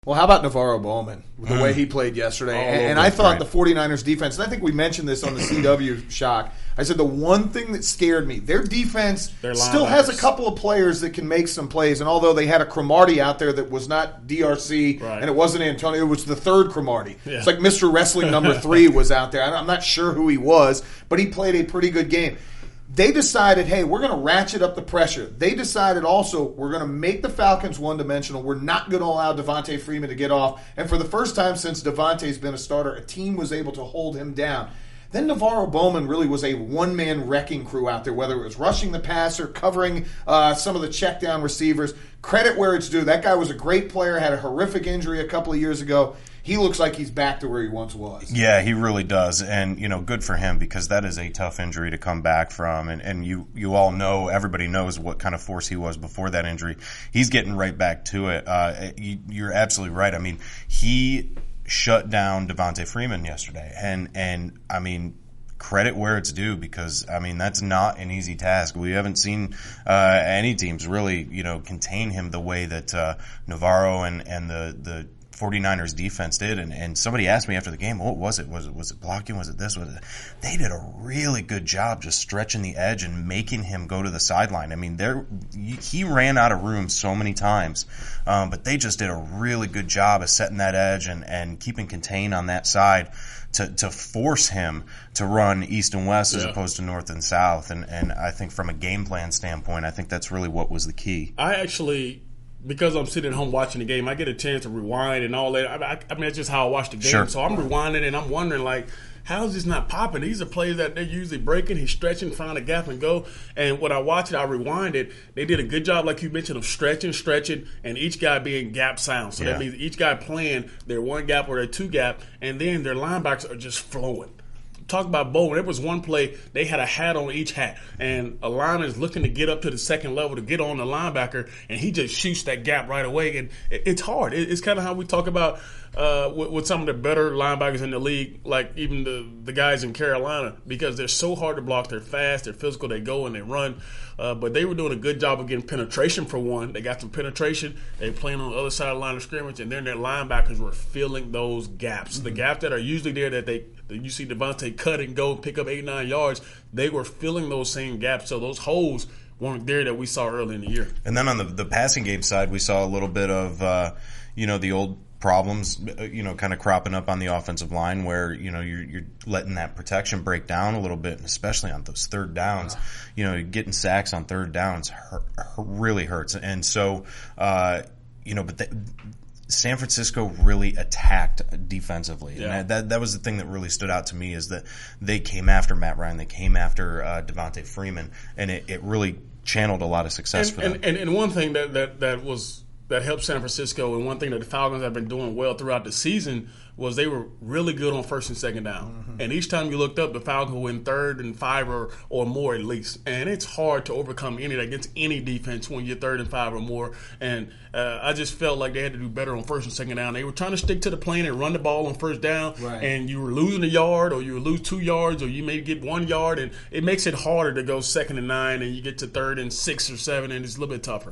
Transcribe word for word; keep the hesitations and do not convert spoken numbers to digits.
Well, how about Navarro Bowman, the Mm. way he played yesterday? Oh, and and I thought great. the 49ers defense, and I think we mentioned this on the C W shock, I said the one thing that scared me, their defense Their still has a linebackers. couple of players that can make some plays. And although they had a Cromartie out there that was not D R C, Right. and it wasn't Antonio, it was the third Cromartie. Yeah. It's like Mister Wrestling number three was out there. I'm not sure who he was, but he played a pretty good game. They decided, hey, we're going to ratchet up the pressure. They decided also we're going to make the Falcons one-dimensional. We're not going to allow Devontae Freeman to get off. And for the first time since Devontae's been a starter, a team was able to hold him down. Then Navarro Bowman really was a one-man wrecking crew out there, whether it was rushing the passer, covering uh, some of the check-down receivers. Credit where it's due. That guy was a great player, had a horrific injury a couple of years ago. He looks like he's back to where he once was. Yeah, he really does. And, you know, good for him because that is a tough injury to come back from. And, and you, you all know, everybody knows what kind of force he was before that injury. He's getting right back to it. Uh, you, you're absolutely right. I mean, he shut down Devontae Freeman yesterday. And, and I mean, credit where it's due because, I mean, that's not an easy task. We haven't seen uh, any teams really, you know, contain him the way that uh, Navarro and, and the, the 49ers defense did, and, and somebody asked me after the game, what was it? Was it was it blocking? Was it this? Was it? They did a really good job just stretching the edge and making him go to the sideline. I mean, there he ran out of room so many times, um, but they just did a really good job of setting that edge and, and keeping contained on that side to to force him to run east and west as Yeah. opposed to north and south. And and I think from a game plan standpoint, I think that's really what was the key. I actually, because I'm sitting at home watching the game, I get a chance to rewind and all that. I, I, I mean, that's just how I watch the game. Sure. So I'm rewinding and I'm wondering, like, how is this not popping? These are plays that they're usually breaking. He's stretching, find a gap and go. And when I watch it, I rewind it. They did a good job, like you mentioned, of stretching, stretching, and each guy being gap sound. So Yeah. that means each guy playing their one gap or their two gap, and then their linebackers are just flowing. Talk about Bowman. There was one play, they had a hat on each hat, and a lineman is looking to get up to the second level to get on the linebacker, and he just shoots that gap right away. And it, it's hard. It, it's kind of how we talk about uh, with, with some of the better linebackers in the league, like even the, the guys in Carolina, because they're so hard to block. They're fast, they're physical, they go and they run. Uh, but they were doing a good job of getting penetration for one. They got some penetration. They were playing on the other side of the line of scrimmage, and then their linebackers were filling those gaps. Mm-hmm. The gaps that are usually there that they that you see Devontae cut and go and pick up eight, nine yards, they were filling those same gaps. So those holes weren't there that we saw early in the year. And then on the the passing game side, we saw a little bit of, uh, you know, the old problems, you know, kind of cropping up on the offensive line where, you know, you're, you're letting that protection break down a little bit, and especially on those third downs. You know, getting sacks on third downs hurt, hurt, really hurts. And so, uh, you know, but the, San Francisco really attacked defensively. Yeah. And that, that was the thing that really stood out to me is that they came after Matt Ryan, they came after uh, Devontae Freeman, and it, it really channeled a lot of success and, for them. And, and, and one thing that, that, that was that helped San Francisco, and one thing that the Falcons have been doing well throughout the season, was they were really good on first and second down. Mm-hmm. And each time you looked up, the Falcons were in third and five or, or more at least. And it's hard to overcome any that against any defense when you're third and five or more. And uh, I just felt like they had to do better on first and second down. They were trying to stick to the plan and run the ball on first down. Right. And you were losing a yard, or you would lose two yards, or you may get one yard. And it makes it harder to go second and nine, and you get to third and six or seven, and it's a little bit tougher.